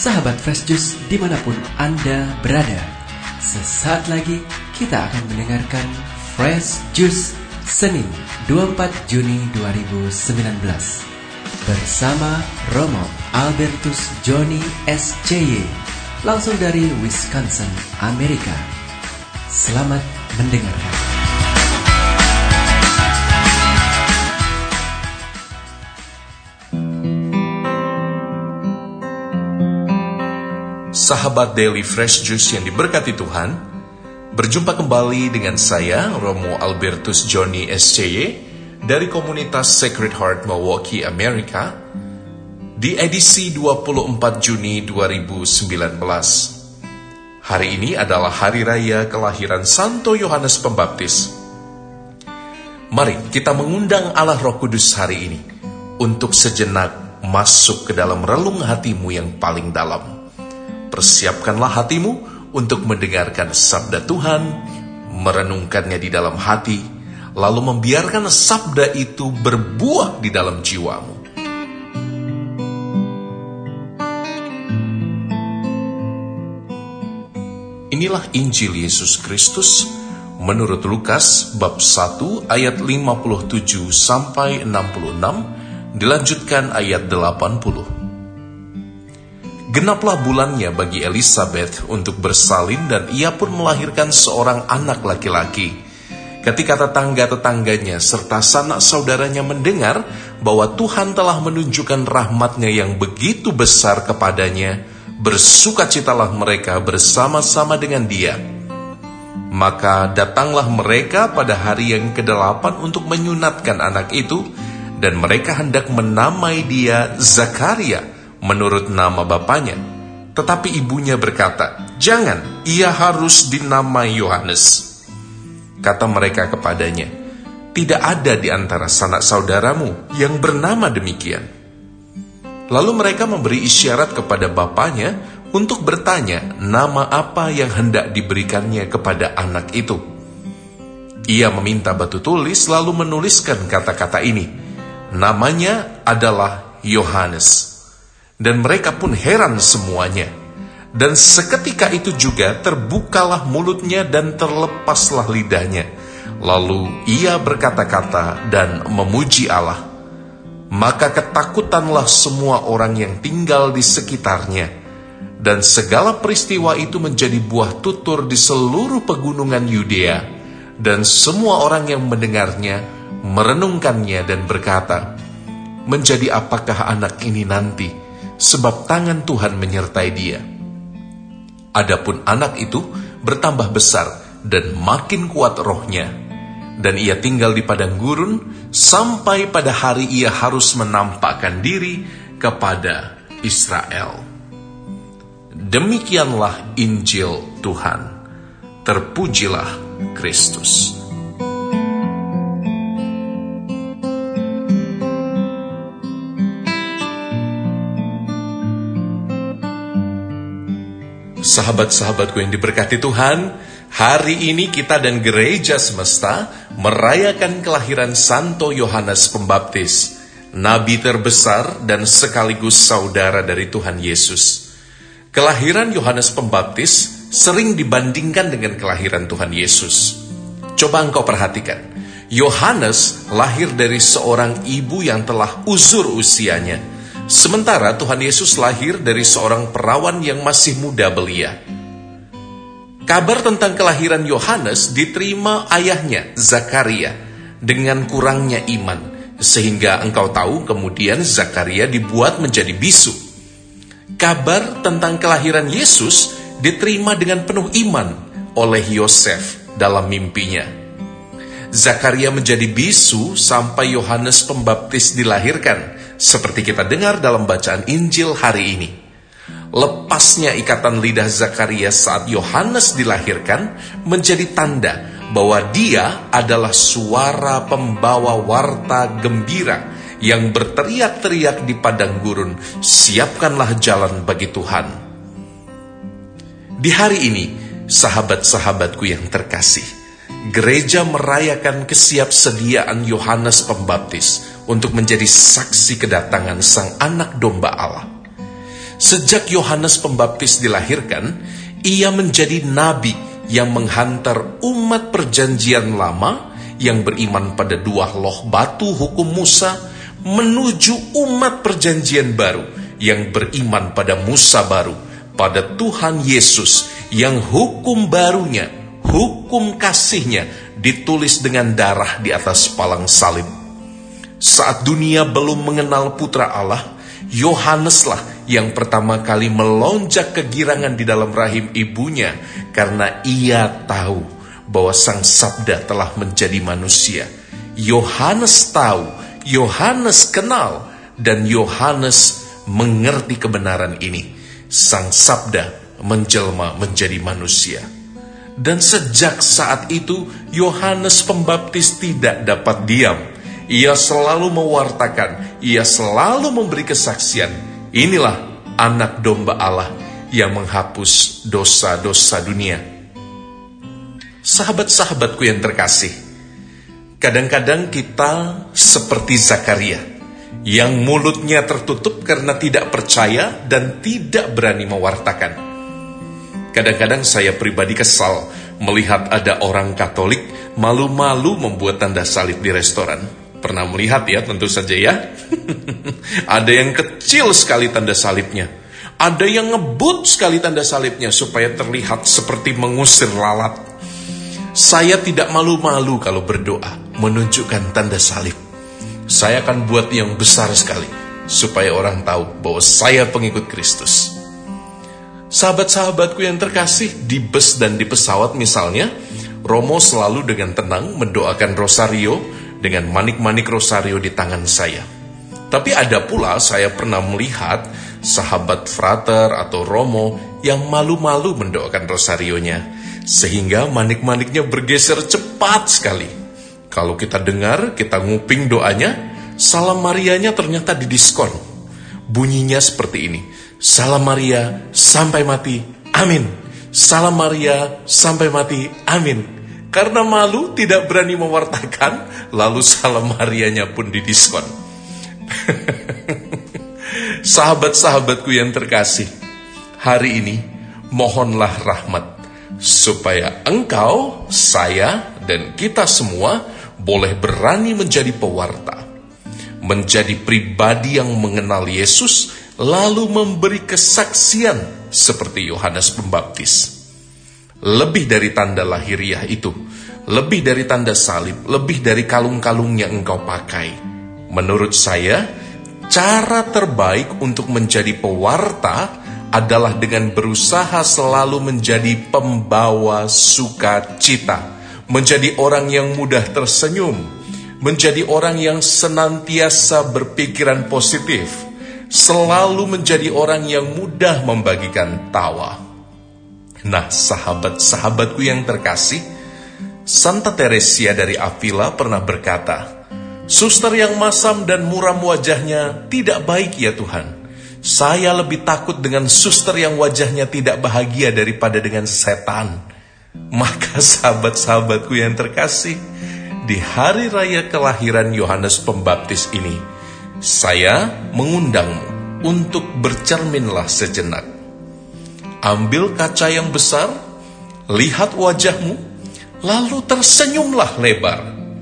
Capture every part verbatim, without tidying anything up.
Sahabat Fresh Juice dimanapun Anda berada, sesaat lagi kita akan mendengarkan Fresh Juice Senin dua puluh empat Juni dua ribu sembilan belas bersama Romo Albertus Johnny S C Y langsung dari Wisconsin, Amerika. Selamat mendengarkan. Sahabat Daily Fresh Juice yang diberkati Tuhan, berjumpa kembali dengan saya, Romo Albertus Johnny S C Y, dari komunitas Sacred Heart Milwaukee, Amerika, di edisi dua puluh empat Juni dua ribu sembilan belas. Hari ini adalah hari raya kelahiran Santo Yohanes Pembaptis. Mari kita mengundang Allah Roh Kudus hari ini untuk sejenak masuk ke dalam relung hatimu yang paling dalam. Persiapkanlah hatimu untuk mendengarkan sabda Tuhan, merenungkannya di dalam hati, lalu membiarkan sabda itu berbuah di dalam jiwamu. Inilah Injil Yesus Kristus menurut Lukas bab satu ayat lima puluh tujuh sampai enam puluh enam, dilanjutkan ayat delapan puluh. Genaplah bulannya bagi Elisabeth untuk bersalin dan ia pun melahirkan seorang anak laki-laki. Ketika tetangga-tetangganya serta sanak saudaranya mendengar bahwa Tuhan telah menunjukkan rahmat-Nya yang begitu besar kepadanya, bersukacitalah mereka bersama-sama dengan dia. Maka datanglah mereka pada hari yang kedelapan untuk menyunatkan anak itu, dan mereka hendak menamai dia Zakaria menurut nama bapaknya. Tetapi ibunya berkata, "Jangan, ia harus dinamai Yohanes." Kata mereka kepadanya, "Tidak ada di antara sanak saudaramu yang bernama demikian." Lalu mereka memberi isyarat kepada bapaknya untuk bertanya nama apa yang hendak diberikannya kepada anak itu. Ia meminta batu tulis lalu menuliskan kata-kata ini, "Namanya adalah Yohanes." Dan mereka pun heran semuanya. Dan seketika itu juga terbukalah mulutnya dan terlepaslah lidahnya. Lalu ia berkata-kata dan memuji Allah. Maka ketakutanlah semua orang yang tinggal di sekitarnya. Dan segala peristiwa itu menjadi buah tutur di seluruh pegunungan Yudea. Dan semua orang yang mendengarnya merenungkannya dan berkata, "Menjadi apakah anak ini nanti? Sebab tangan Tuhan menyertai dia." Adapun anak itu bertambah besar dan makin kuat rohnya, dan ia tinggal di padang gurun sampai pada hari ia harus menampakkan diri kepada Israel. Demikianlah Injil Tuhan. Terpujilah Kristus. Sahabat-sahabatku yang diberkati Tuhan, hari ini kita dan gereja semesta merayakan kelahiran Santo Yohanes Pembaptis, nabi terbesar dan sekaligus saudara dari Tuhan Yesus. Kelahiran Yohanes Pembaptis sering dibandingkan dengan kelahiran Tuhan Yesus. Coba engkau perhatikan, Yohanes lahir dari seorang ibu yang telah uzur usianya, sementara Tuhan Yesus lahir dari seorang perawan yang masih muda belia. Kabar tentang kelahiran Yohanes diterima ayahnya, Zakaria, dengan kurangnya iman, sehingga engkau tahu kemudian Zakaria dibuat menjadi bisu. Kabar tentang kelahiran Yesus diterima dengan penuh iman oleh Yosef dalam mimpinya. Zakaria menjadi bisu sampai Yohanes Pembaptis dilahirkan, seperti kita dengar dalam bacaan Injil hari ini. Lepasnya ikatan lidah Zakaria saat Yohanes dilahirkan menjadi tanda bahwa dia adalah suara pembawa warta gembira yang berteriak-teriak di padang gurun, "Siapkanlah jalan bagi Tuhan." Di hari ini, sahabat-sahabatku yang terkasih, gereja merayakan kesiapsediaan Yohanes Pembaptis untuk menjadi saksi kedatangan Sang Anak Domba Allah. Sejak Yohanes Pembaptis dilahirkan, ia menjadi nabi yang menghantar umat perjanjian lama yang beriman pada dua loh batu hukum Musa menuju umat perjanjian baru yang beriman pada Musa baru, pada Tuhan Yesus yang hukum barunya, hukum kasihnya ditulis dengan darah di atas palang salib. Saat dunia belum mengenal Putra Allah, Yohaneslah yang pertama kali melonjak kegirangan di dalam rahim ibunya karena ia tahu bahwa Sang Sabda telah menjadi manusia. Yohanes tahu, Yohanes kenal, dan Yohanes mengerti kebenaran ini. Sang Sabda menjelma menjadi manusia. Dan sejak saat itu Yohanes Pembaptis tidak dapat diam. Ia selalu mewartakan, ia selalu memberi kesaksian. Inilah anak domba Allah yang menghapus dosa-dosa dunia. Sahabat-sahabatku yang terkasih, kadang-kadang kita seperti Zakaria yang mulutnya tertutup karena tidak percaya dan tidak berani mewartakan. Kadang-kadang saya pribadi kesal melihat ada orang Katolik malu-malu membuat tanda salib di restoran. Pernah melihat ya, tentu saja ya. Ada yang kecil sekali tanda salibnya, ada yang ngebut sekali tanda salibnya supaya terlihat seperti mengusir lalat. Saya tidak malu-malu kalau berdoa menunjukkan tanda salib. Saya akan buat yang besar sekali supaya orang tahu bahwa saya pengikut Kristus. Sahabat-sahabatku yang terkasih, di bus dan di pesawat misalnya, Romo selalu dengan tenang mendoakan rosario dengan manik-manik rosario di tangan saya. Tapi ada pula saya pernah melihat sahabat frater atau Romo yang malu-malu mendoakan rosarionya, sehingga manik-maniknya bergeser cepat sekali. Kalau kita dengar, kita nguping doanya, Salam Marianya ternyata didiskon. Bunyinya seperti ini: Salam Maria sampai mati, amin. Salam Maria sampai mati, amin. Karena malu tidak berani mewartakan, lalu Salam Marianya pun didiskon. Sahabat-sahabatku yang terkasih, hari ini mohonlah rahmat supaya engkau, saya, dan kita semua boleh berani menjadi pewarta, menjadi pribadi yang mengenal Yesus, lalu memberi kesaksian seperti Yohanes Pembaptis. Lebih dari tanda lahiriah itu, lebih dari tanda salib, lebih dari kalung-kalung yang engkau pakai. Menurut saya, cara terbaik untuk menjadi pewarta adalah dengan berusaha selalu menjadi pembawa sukacita, menjadi orang yang mudah tersenyum, menjadi orang yang senantiasa berpikiran positif, selalu menjadi orang yang mudah membagikan tawa. Nah, sahabat-sahabatku yang terkasih, Santa Teresia dari Avila pernah berkata, "Suster yang masam dan muram wajahnya tidak baik ya Tuhan. Saya lebih takut dengan suster yang wajahnya tidak bahagia daripada dengan setan." Maka sahabat-sahabatku yang terkasih, di hari raya kelahiran Yohanes Pembaptis ini, saya mengundangmu untuk bercerminlah sejenak. Ambil kaca yang besar, lihat wajahmu, lalu tersenyumlah lebar.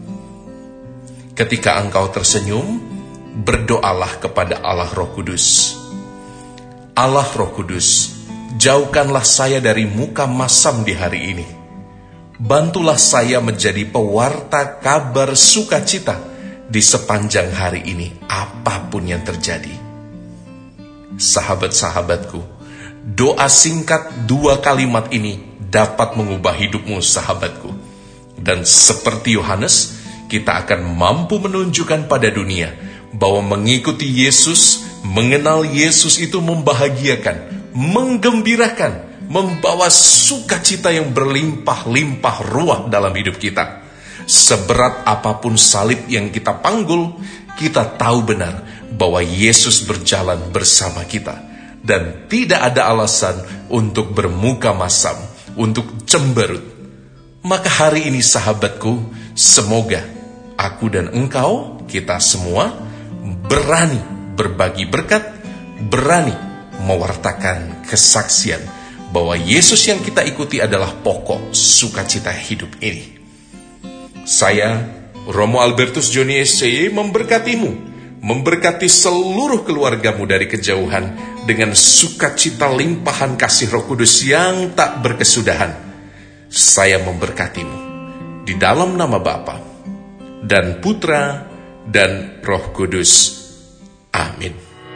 Ketika engkau tersenyum, berdoalah kepada Allah Roh Kudus. Allah Roh Kudus, jauhkanlah saya dari muka masam di hari ini. Bantulah saya menjadi pewarta kabar sukacita di sepanjang hari ini, apapun yang terjadi. Sahabat-sahabatku, doa singkat dua kalimat ini dapat mengubah hidupmu, sahabatku. Dan seperti Yohanes, kita akan mampu menunjukkan pada dunia bahwa mengikuti Yesus, mengenal Yesus itu membahagiakan, menggembirakan, membawa sukacita yang berlimpah-limpah ruah dalam hidup kita. Seberat apapun salib yang kita panggul, kita tahu benar bahwa Yesus berjalan bersama kita. Dan tidak ada alasan untuk bermuka masam, untuk cemberut. Maka hari ini sahabatku, semoga aku dan engkau, kita semua berani berbagi berkat, berani mewartakan kesaksian bahwa Yesus yang kita ikuti adalah pokok sukacita hidup ini. Saya, Romo Albertus Joni S C Y, memberkatimu, memberkati seluruh keluargamu dari kejauhan dengan sukacita limpahan kasih Roh Kudus yang tak berkesudahan. Saya memberkatimu di dalam nama Bapa dan Putra dan Roh Kudus. Amin.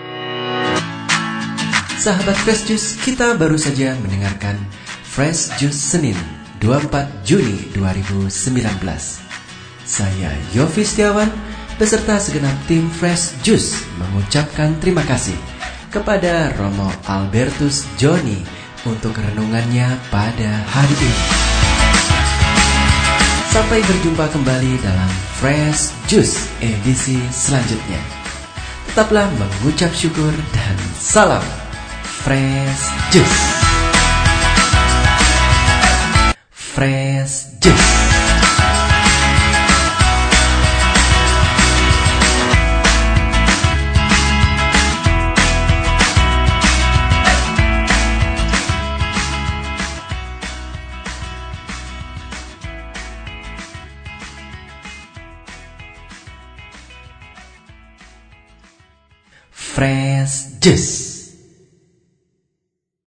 Sahabat Fresh Juice, kita baru saja mendengarkan Fresh Juice Senin dua puluh empat Juni dua ribu sembilan belas. Saya Yofi Setiawan beserta segenap tim Fresh Juice mengucapkan terima kasih kepada Romo Albertus Joni untuk renungannya pada hari ini. Sampai berjumpa kembali dalam Fresh Juice edisi selanjutnya. Tetaplah mengucap syukur dan salam Fresh Juice. Fresh Juice. Fresh Juice.